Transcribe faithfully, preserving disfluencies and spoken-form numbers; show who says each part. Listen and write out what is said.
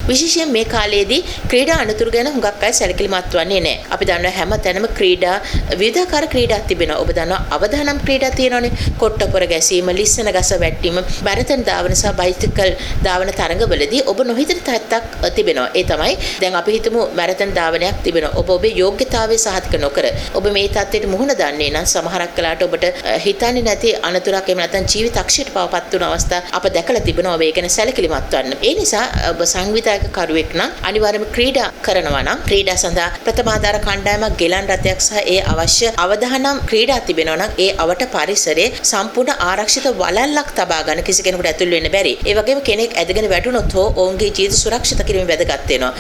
Speaker 1: විශේෂයෙන් මේ කාලයේදී ක්‍රීඩා අනතුරු ගැන හුඟක් අය සැලකිලිමත් වන්නේ නැහැ. අපි දන්නවා හැම තැනම ක්‍රීඩා විවිධාකාර ක්‍රීඩා තිබෙනවා. ඔබ දන්නවා අවදානම් ක්‍රීඩා තියෙනවානේ. කොට්ටපොර ගැසීම, ලිස්සන ගස වැටීම, මැරතන් ධාවන සහ බයිසිකල් ධාවන තරඟවලදී ඔබ නොහිතන තත්ත්වයක් තිබෙනවා. ඒ තමයි දැන් අපි හිතමු මැරතන් ධාවනයක් තිබෙනවා. ඔබ ඔබේ යෝග්‍යතාවය සහතික නොකර ඔබ මේ තත්ත්වයට මුහුණ දන්නේ නම් සමහරක් වෙලාවට ඔබට හිතන්නේ නැති අනතුරක් එහෙම නැත්නම් ජීවිතක්ෂයට පවපත් වුණ අවස්ථා අප දැකලා තිබෙනවා. ඔබ ඒ ගැන සැලකිලිමත් වන්න. ඒ නිසා ඔබ සංවිධායක කරුවෙක් නම් අනිවාර්යයෙන්ම ක්‍රීඩා කරනවා නම් ක්‍රීඩා සඳහා ප්‍රථමාධාර කණ්ඩායමක් ගෙලන් රථයක් සහ ඒ අවශ්‍ය අවදානම් ක්‍රීඩා තිබෙනවා නම් ඒ අවට පරිසරයේ සම්පූර්ණ ආරක්ෂිත වළල්ලක් තබා ගන්න කිසි කෙනෙකුට ඇතුල් වෙන්න බැරි. ඒ වගේම කෙනෙක් ඇදගෙන වැටුණොත් හෝ ඔවුන්ගේ ජීවිත සුරක්ෂිත කිරීම වැදගත් වෙනවා.